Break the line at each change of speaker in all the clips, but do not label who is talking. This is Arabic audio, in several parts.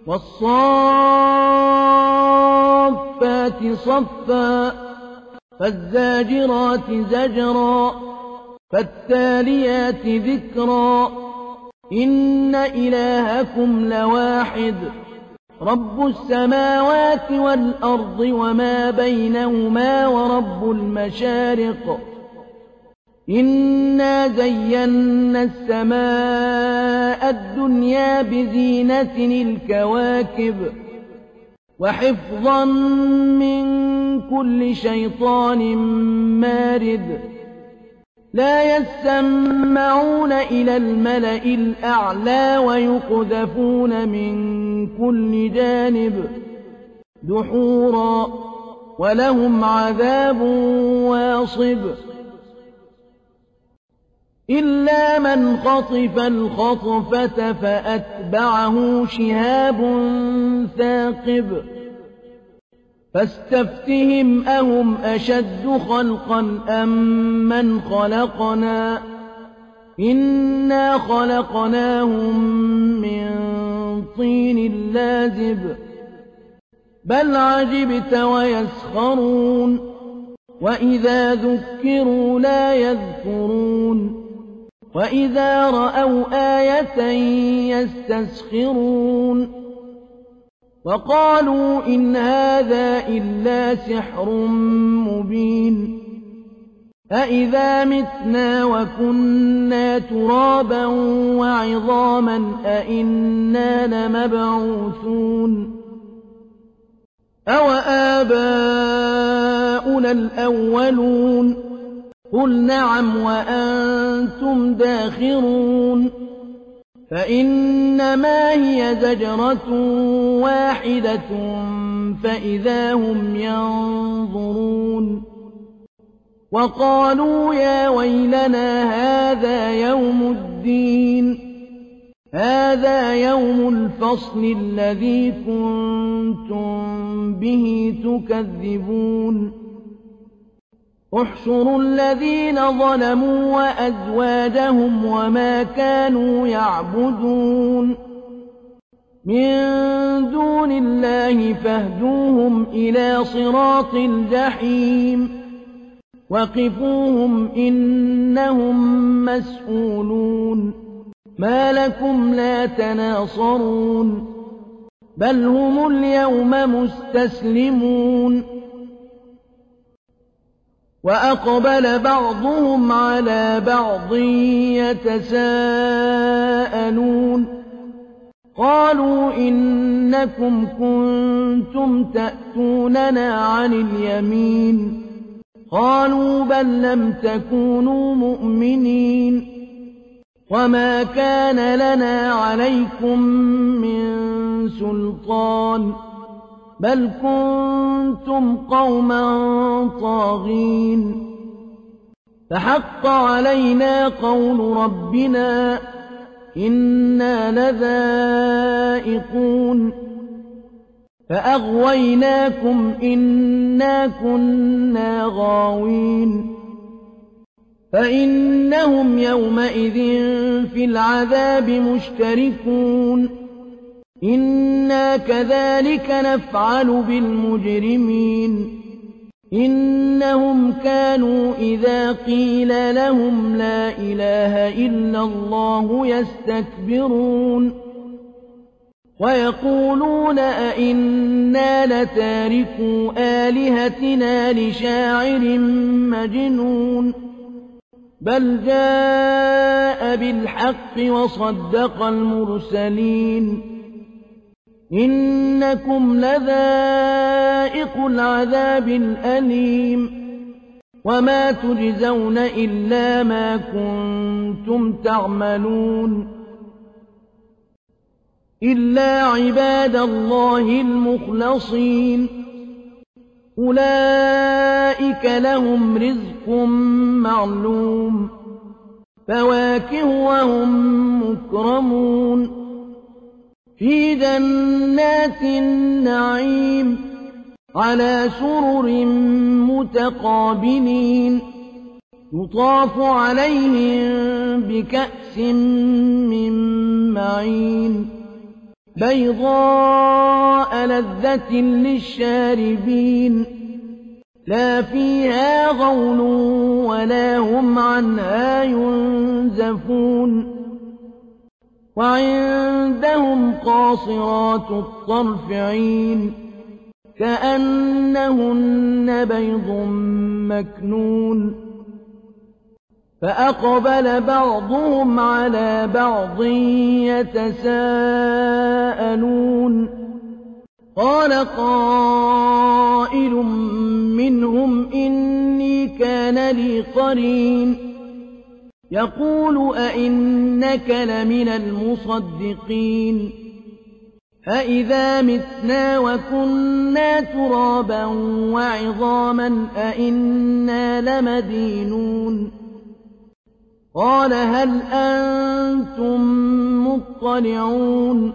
والصافات صفا فالزاجرات زجرا فالتاليات ذكرا إن إلهكم لواحد رب السماوات والأرض وما بينهما ورب المشارق إنا زينا السماء الدنيا بزينة الكواكب وحفظا من كل شيطان مارد لا يسمعون إلى الملأ الأعلى ويقذفون من كل جانب دحورا ولهم عذاب واصب إلا من خطف الخطفة فأتبعه شهاب ثاقب فاستفتهم أهم أشد خلقا أم من خلقنا إنا خلقناهم من طين لازب بل عجبت ويسخرون وإذا ذكروا لا يذكرون وإذا رأوا آية يستسخرون وقالوا إن هذا إلا سحر مبين أإذا متنا وكنا ترابا وعظاما أإنا لمبعوثون أوآباؤنا الأولون قل نعم وأنتم داخرون فإنما هي زجرة واحدة فإذا هم ينظرون وقالوا يا ويلنا هذا يوم الدين هذا يوم الفصل الذي كنتم به تكذبون احشروا الذين ظلموا وأزواجهم وما كانوا يعبدون من دون الله فاهدوهم إلى صراط الجحيم وقفوهم إنهم مسؤولون ما لكم لا تناصرون بل هم اليوم مستسلمون وأقبل بعضهم على بعض يتساءلون قالوا إنكم كنتم تأتوننا عن اليمين قالوا بل لم تكونوا مؤمنين وما كان لنا عليكم من سلطان بل كنتم قوما طاغين فحق علينا قول ربنا إنا لذائقون فأغويناكم إنا كنا غاوين فإنهم يومئذ في العذاب مشتركون إنا كذلك نفعل بالمجرمين إنهم كانوا إذا قيل لهم لا إله إلا الله يستكبرون ويقولون أئنا لتاركو آلهتنا لشاعر مجنون بل جاء بالحق وصدق المرسلين إنكم لذائق العذاب الأليم وما تجزون إلا ما كنتم تعملون إلا عباد الله المخلصين أولئك لهم رزق معلوم فواكه وهم مكرمون في جنات النعيم على سرر متقابلين يطاف عليهم بكأس من معين بيضاء لذة للشاربين لا فيها غول ولا هم عنها ينزفون وعندهم قاصرات الطرف عين كأنهن بيض مكنون فأقبل بعضهم على بعض يتساءلون قال قائل منهم إني كان لي قرين يقول أئنك لمن المصدقين أئذا متنا وكنا ترابا وعظاما أئنا لمدينون قال هل أنتم مطلعون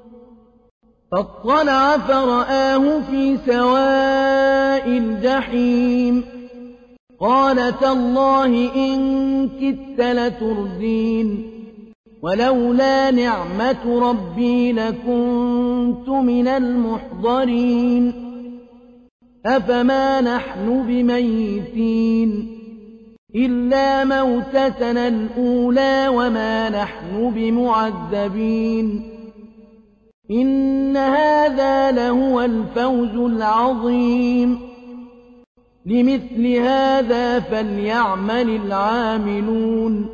فاطلع فرآه في سواء الجحيم قال تالله إن كدت لتردين ولولا نعمة ربي لكنت من المحضرين أفما نحن بميتين إلا موتتنا الأولى وما نحن بمعذبين إن هذا لهو الفوز العظيم لمثل هذا فليعمل العاملون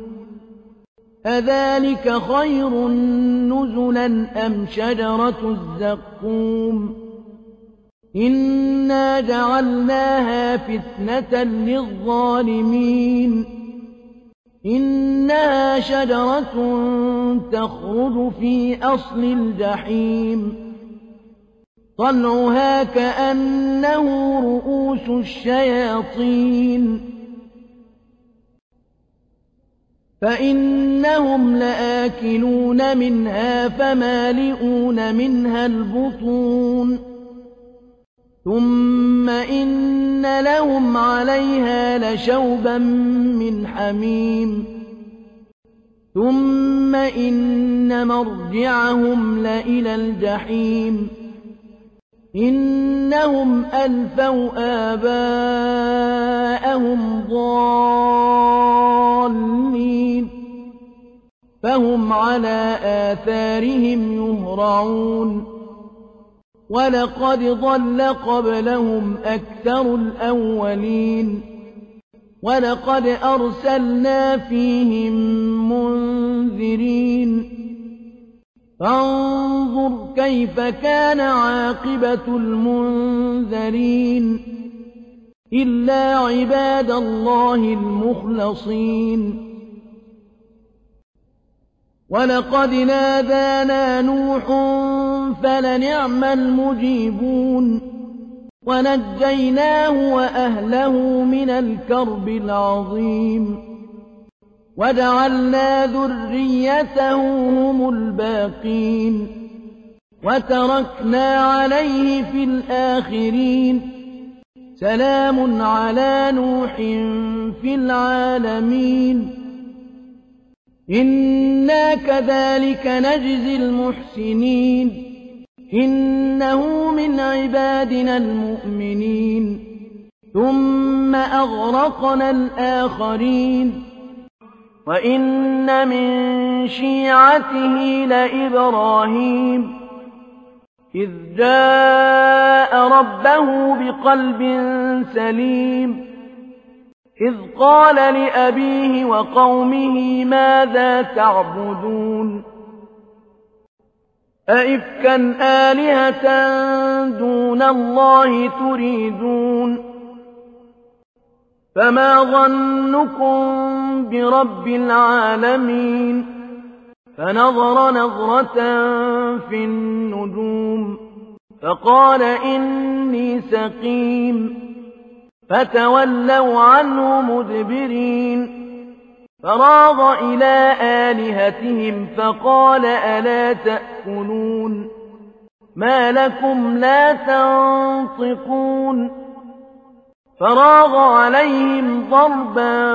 أذلك خير نزلا أم شجرة الزقوم إنا جعلناها فتنة للظالمين إنها شجرة تخرج في أصل الجحيم طلعها كأنه رؤوس الشياطين فإنهم لآكلون منها فمالئون منها البطون ثم إن لهم عليها لشوبا من حميم ثم إن مرجعهم لإلى الجحيم إنهم ألفوا آباءهم ضالين فهم على آثارهم يهرعون ولقد ضل قبلهم أكثر الأولين ولقد أرسلنا فيهم منذرين فانظر كيف كان عاقبة المنذرين إلا عباد الله المخلصين ولقد نادانا نوح فلنعم المجيبون ونجيناه وأهله من الكرب العظيم وجعلنا ذريته هم الباقين وتركنا عليه في الآخرين سلام على نوح في العالمين إنا كذلك نجزي المحسنين إنه من عبادنا المؤمنين ثم أغرقنا الآخرين وإن من شيعته لإبراهيم إذ جاء ربه بقلب سليم إذ قال لأبيه وقومه ماذا تعبدون أئفكا آلهة دون الله تريدون فما ظنكم برب العالمين فنظر نظرة في النجوم فقال إني سقيم فتولوا عنه مدبرين فراغ إلى آلهتهم فقال ألا تأكلون ما لكم لا تنطقون فراغ عليهم ضربا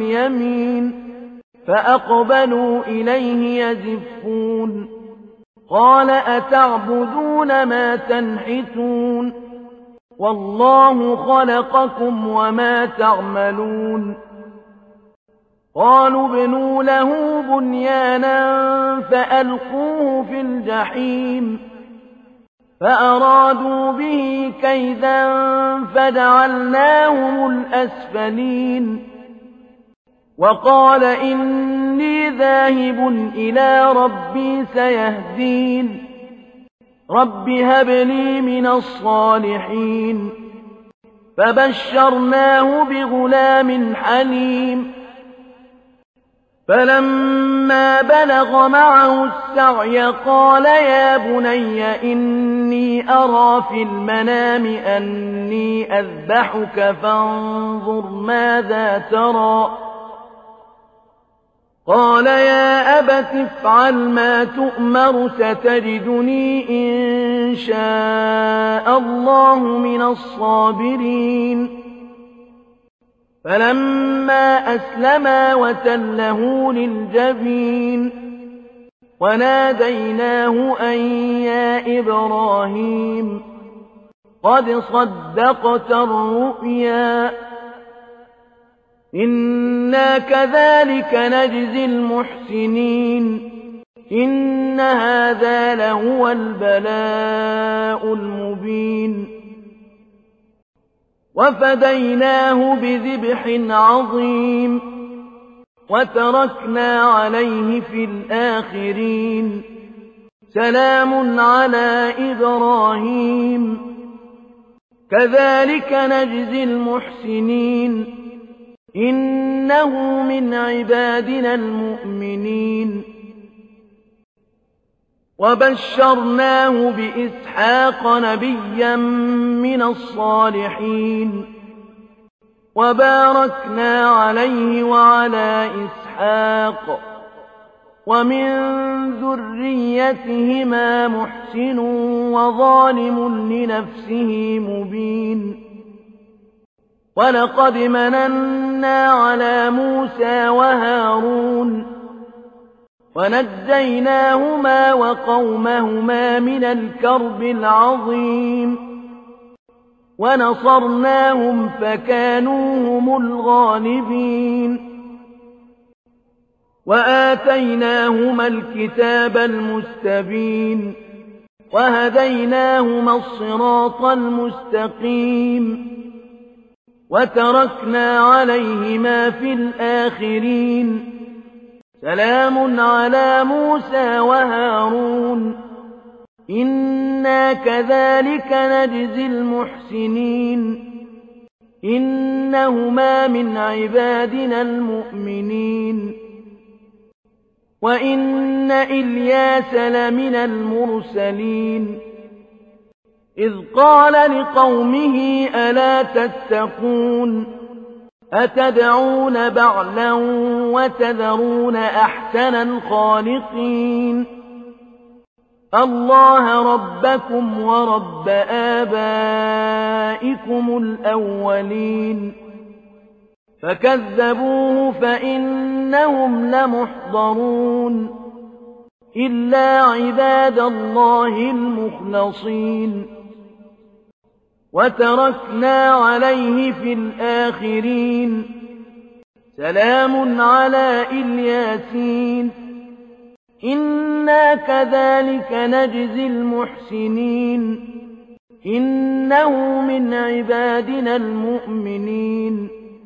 باليمين فأقبلوا إليه يزفون قال أتعبدون ما تنحتون والله خلقكم وما تعملون قالوا ابنوا له بنيانا فألقوه في الجحيم فأرادوا به كيدا فجعلناهم الأسفلين وقال إني ذاهب إلى ربي سيهدين رب هب لي من الصالحين فبشرناه بغلام حليم فلما بلغ معه السعي قال يا بني إني أرى في المنام أني أذبحك فانظر ماذا ترى قال يا أبت افعل ما تؤمر ستجدني إن شاء الله من الصابرين فلما أسلما وتله للجبين وناديناه أن يا إبراهيم قد صدقت الرؤيا إنا كذلك نجزي المحسنين إن هذا لهو البلاء المبين وفديناه بذبح عظيم وتركنا عليه في الآخرين سلام على إبراهيم كذلك نجزي المحسنين إنه من عبادنا المؤمنين وبشرناه بإسحاق نبيا من الصالحين وباركنا عليه وعلى إسحاق ومن ذريتهما محسن وظالم لنفسه مبين ولقد مننا على موسى وهارون ونجيناهما وقومهما من الكرب العظيم ونصرناهم فكانوا هم الغالبين وآتيناهما الكتاب المستبين وهديناهما الصراط المستقيم وتركنا عليهما في الآخرين سلام على موسى وهارون إنا كذلك نجزي المحسنين إنهما من عبادنا المؤمنين وإن إلياس لمن المرسلين إذ قال لقومه ألا تتقون أتدعون بعلا وتذرون أحسن الخالقين الله ربكم ورب آبائكم الأولين فكذبوه فإنهم لمحضرون إلا عباد الله المخلصين وتركنا عليه في الآخرين سلام على الياسين إنا كذلك نجزي المحسنين إنه من عبادنا المؤمنين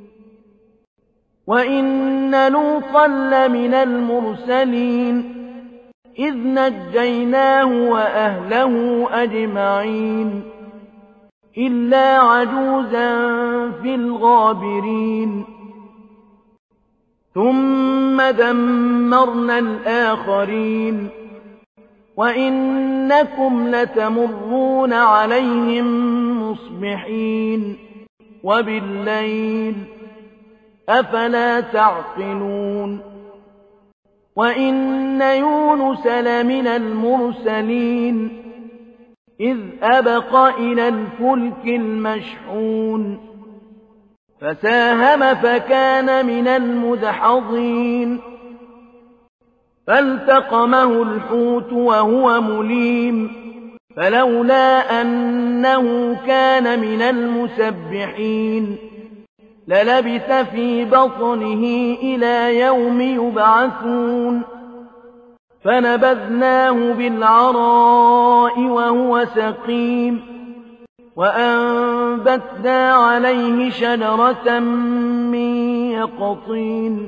وإن لوطا لمن المرسلين إذ نجيناه وأهله أجمعين إلا عجوزا في الغابرين ثم دمرنا الآخرين وإنكم لتمرون عليهم مصبحين وبالليل أفلا تعقلون وإن يونس لمن المرسلين إذ أبق إلى الفلك المشحون فساهم فكان من المدحضين فالتقمه الحوت وهو مليم فلولا أنه كان من المسبحين للبث في بطنه إلى يوم يبعثون فنبذناه بالعراء وهو سقيم وأنبتنا عليه شجرة من يقطين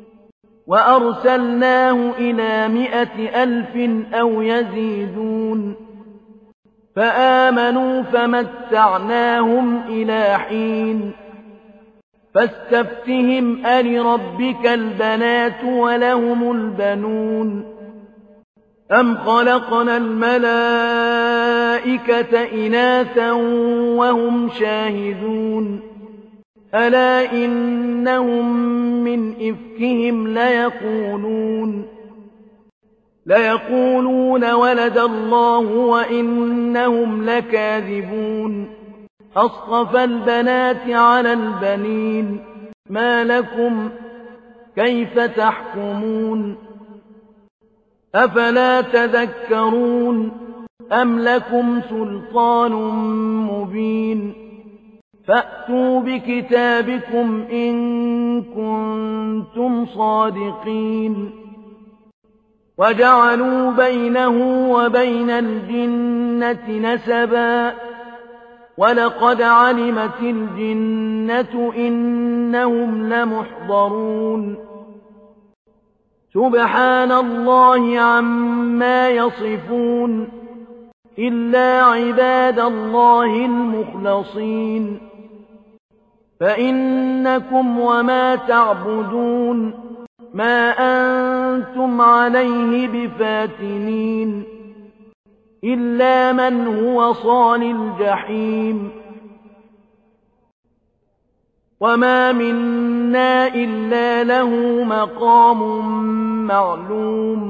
وأرسلناه إلى 100,000 أو يزيدون فآمنوا فمتعناهم إلى حين فاستفتهم ألربك البنات ولهم البنون أم خلقنا الملائكة إناثا وهم شاهدون ألا إنهم من إفكهم ليقولون ولد الله وإنهم لكاذبون أصطفى البنات على البنين ما لكم كيف تحكمون أفلا تذكرون أم لكم سلطان مبين فأتوا بكتابكم إن كنتم صادقين وجعلوا بينه وبين الجنة نسبا ولقد علمت الجنة إنهم لمحضرون سبحان الله عما يصفون إلا عباد الله المخلصين فإنكم وما تعبدون ما أنتم عليه بفاتنين إلا من هو صال الجحيم وما منا إلا له مقام معلوم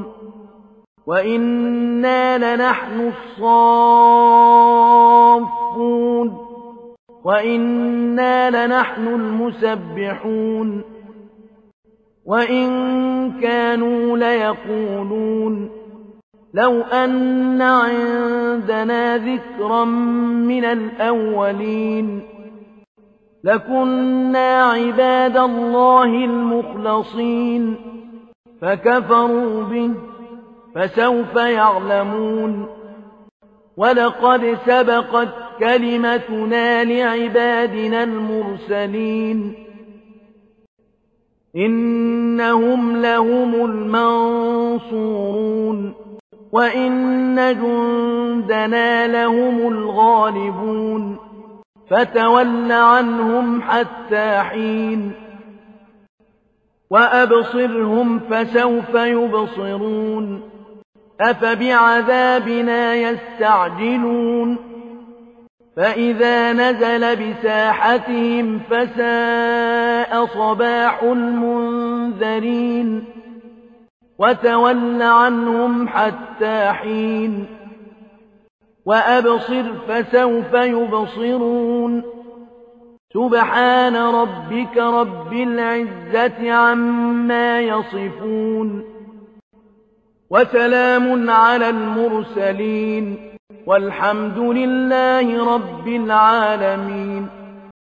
وإنا لنحن الصافون وإنا لنحن المسبحون وإن كانوا ليقولون لو أن عندنا ذكرا من الأولين لكنا عباد الله المخلصين فكفروا به فسوف يعلمون ولقد سبقت كلمتنا لعبادنا المرسلين إنهم لهم المنصورون وإن جندنا لهم الغالبون فتول عنهم حتى حين وأبصرهم فسوف يبصرون أفبعذابنا يستعجلون فإذا نزل بساحتهم فساء صباح المنذرين وتول عنهم حتى حين وأبصر فسوف يبصرون سبحان ربك رب العزة عما يصفون وسلام على المرسلين والحمد لله رب العالمين